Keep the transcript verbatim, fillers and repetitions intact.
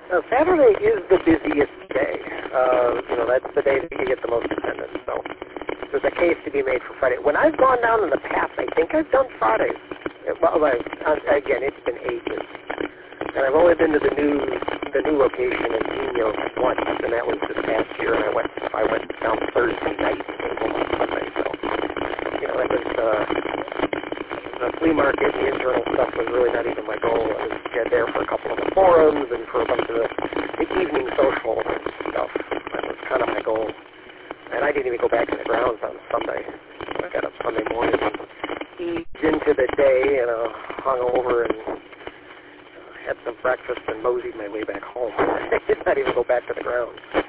Uh, Saturday is the busiest day. Uh, you know, that's the day that you get the most attendance. So there's a case to be made for Friday. When I've gone down in the past, I think I've done Fridays. Well, I, again, it's been ages. And I've only been to the new the new location in Gino once, and that was this past year. And I went I went down Thursday night and came home on Sunday. So you know, that was uh, the flea market. The internal stuff was really not even my goal. I was get there for a couple of the forums and for a bunch of the, the evening social stuff. That was kind of my goal. And I didn't even go back to the grounds on Sunday. I got up Sunday morning and eased into the day, you know, hung over and had some breakfast and moseyed my way back home. I did not even go back to the grounds.